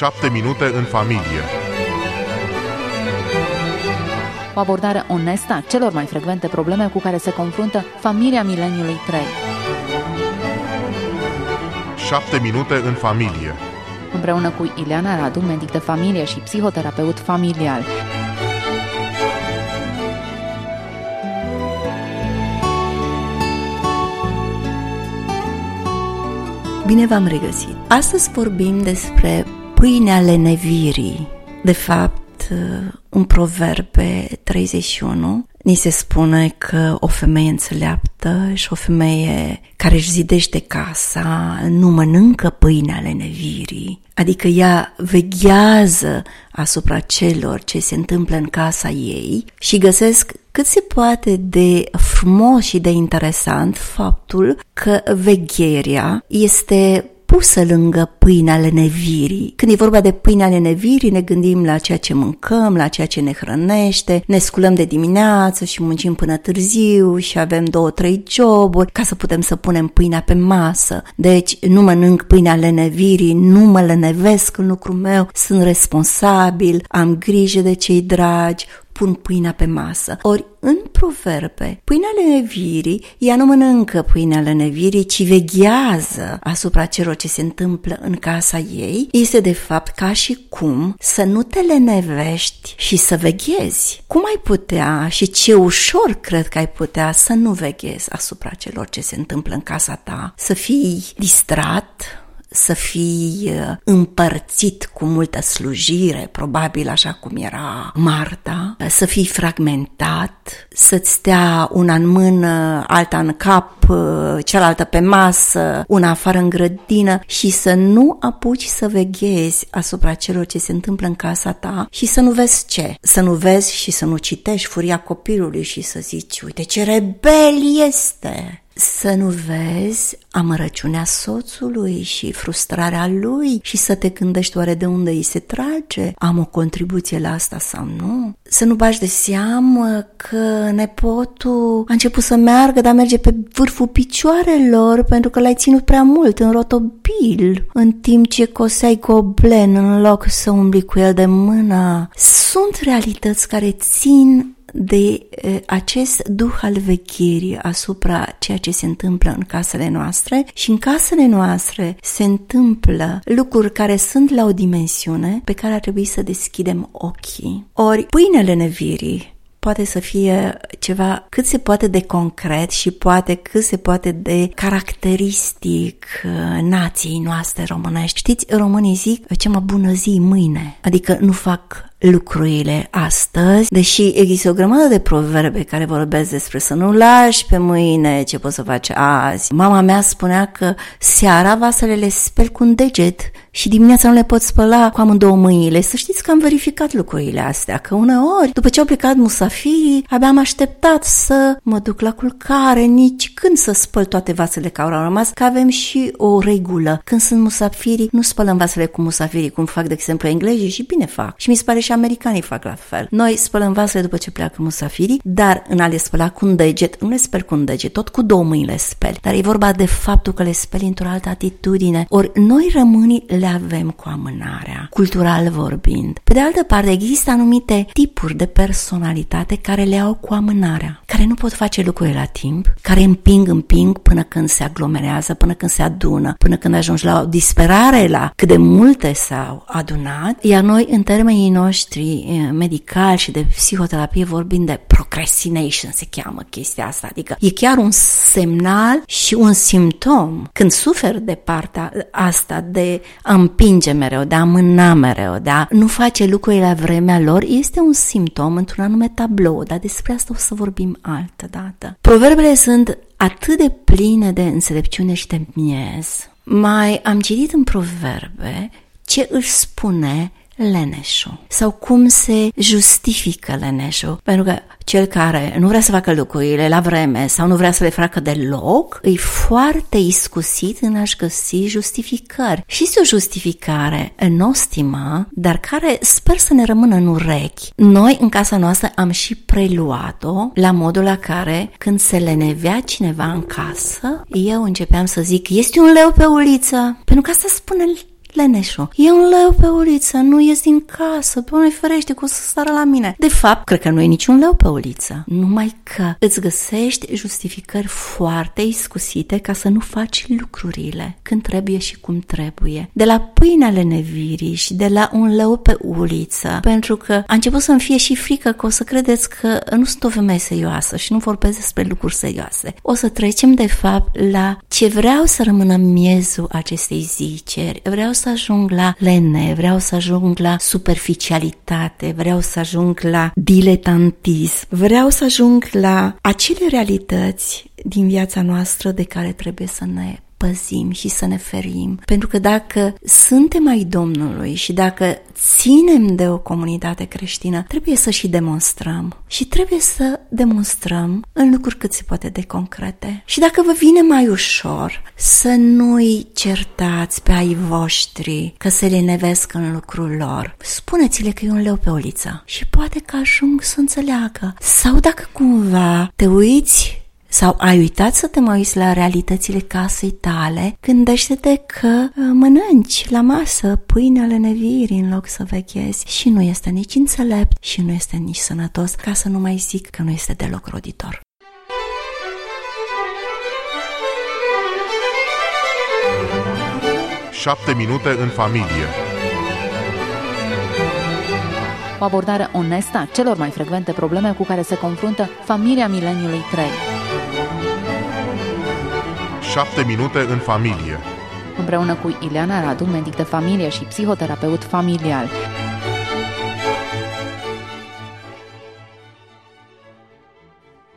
7 minute în familie. O abordare onestă a celor mai frecvente probleme cu care se confruntă familia mileniului 3. 7 minute în familie. Împreună cu Ileana Radu, medic de familie și psihoterapeut familial. Bine v-am regăsit! Astăzi vorbim despre pâinea lenevirii. De fapt, un proverb pe 31 ni se spune că o femeie înțeleaptă și o femeie care își zidește casa nu mănâncă pâinea lenevirii, adică ea veghează asupra celor ce se întâmplă în casa ei și găsesc cât se poate de frumos și de interesant faptul că vegherea este pusă lângă pâinea lenevirii. Când e vorba de pâinea lenevirii, ne gândim la ceea ce mâncăm, la ceea ce ne hrănește, ne sculăm de dimineață și muncim până târziu și avem 2-3 joburi ca să putem să punem pâinea pe masă. Deci nu mănânc pâinea lenevirii, nu mă lenevesc în lucrul meu, sunt responsabil, am grijă de cei dragi, pun pâinea pe masă. Ori în proverbe, pâinea lenevirii, ea nu mănâncă pâinea lenevirii, ci veghează asupra celor ce se întâmplă în casa ei. Este de fapt ca și cum să nu te lenevești și să veghezi. Cum ai putea și ce ușor cred că ai putea să nu veghezi asupra celor ce se întâmplă în casa ta, să fii distrat, să fii împărțit cu multă slujire, probabil așa cum era Marta, să fii fragmentat, să-ți stea una în mână, alta în cap, cealaltă pe masă, una afară în grădină și să nu apuci să veghezi asupra celor ce se întâmplă în casa ta și să nu vezi ce? Să nu vezi și să nu citești furia copilului și să zici, uite ce rebel este! Să nu vezi amărăciunea soțului și frustrarea lui și să te gândești oare de unde îi se trage? Am o contribuție la asta sau nu? Să nu bagi de seamă că nepotul a început să meargă, dar merge pe vârful picioarelor pentru că l-ai ținut prea mult în rotobil, în timp ce coseai goblen în loc să umbli cu el de mână. Sunt realități care țin de acest duh al vegherii asupra ceea ce se întâmplă în casele noastre și în casele noastre se întâmplă lucruri care sunt la o dimensiune pe care ar trebui să deschidem ochii. Ori pâinea lenevirii poate să fie ceva cât se poate de concret și poate cât se poate de caracteristic nației noastre românești. Știți, românii zic, ce mă bună zi mâine, adică nu fac lucrurile astăzi, deși există o grămadă de proverbe care vorbesc despre să nu lași pe mâine ce poți să faci azi. Mama mea spunea că seara vasele le speli cu un deget și dimineața nu le pot spăla cu amândouă mâinile. Să știți că am verificat lucrurile astea, că uneori, după ce au plecat musafirii, abia am așteptat să mă duc la culcare, nici când să spăl toate vasele care au rămas, că avem și o regulă. Când sunt musafirii, nu spălăm vasele cu musafirii, cum fac, de exemplu, englezii și bine fac. Și mi se pare și americanii fac la fel. Noi spălăm vasele după ce pleacă musafirii, dar în a le spăla cu un deget, nu le speli cu un deget, tot cu două mâini le speli. Dar e vorba de faptul că le speli într-o altă atitudine. Ori noi românii le avem cu amânarea, cultural vorbind. Pe de altă parte, există anumite tipuri de personalitate care le au cu amânarea, care nu pot face lucrurile la timp, care împing până când se aglomerează, până când se adună, până când ajungi la o disperare la cât de multe s-au adunat, iar noi, în termenii noștri medicali și de psihoterapie, vorbim de procrastination, se cheamă chestia asta, adică e chiar un semnal și un simptom. Când suferi de partea asta de a împinge mereu, de a amâna mereu, de a nu face lucrurile la vremea lor, este un simptom într-un anume tablou, dar despre asta o să vorbim altă dată. Proverbele sunt atât de pline de înțelepciune și de miez. Mai am citit în proverbe ce își spune leneșul sau cum se justifică leneșul, pentru că cel care nu vrea să facă lucrurile la vreme sau nu vrea să le facă deloc, e foarte iscusit în a-și găsi justificări. Și este o justificare nostimă, dar care sper să ne rămână în urechi. Noi în casa noastră am și preluat-o la modul la care când se lenevea cineva în casă, eu începeam să zic, este un leu pe uliță, pentru că asta spune leneșul. E un leu pe uliță, nu ies din casă, Doamne ferește, că o să sară la mine. De fapt, cred că nu e niciun leu pe uliță. Numai că îți găsești justificări foarte iscusite ca să nu faci lucrurile când trebuie și cum trebuie. De la pâinea lenevirii și de la un leu pe uliță, pentru că a început să-mi fie și frică că o să credeți că nu sunt o femeie serioasă și nu vorbesc despre lucruri serioase. O să trecem de fapt la ce vreau să rămână miezul acestei ziceri. Vreau să ajung la lene, vreau să ajung la superficialitate, vreau să ajung la diletantism, vreau să ajung la acele realități din viața noastră de care trebuie să ne păzim și să ne ferim. Pentru că dacă suntem ai Domnului și dacă ținem de o comunitate creștină, trebuie să și demonstrăm. Și trebuie să demonstrăm în lucruri cât se poate de concrete. Și dacă vă vine mai ușor să nu-i certați pe ai voștri că se lenevesc în lucrul lor, spuneți-le că e un leu pe uliță și poate că ajung să înțeleagă. Sau dacă cumva te uiți sau ai uitat să te mai uiți la realitățile casei tale, gândește-te că mănânci la masă pâinea lenevirii în loc să vechezi și nu este nici înțelept și nu este nici sănătos, ca să nu mai zic că nu este deloc roditor. Șapte minute în familie. O abordare onestă a celor mai frecvente probleme cu care se confruntă familia mileniului 3. 7 minute în familie. Împreună cu Ileana Radu, medic de familie și psihoterapeut familial.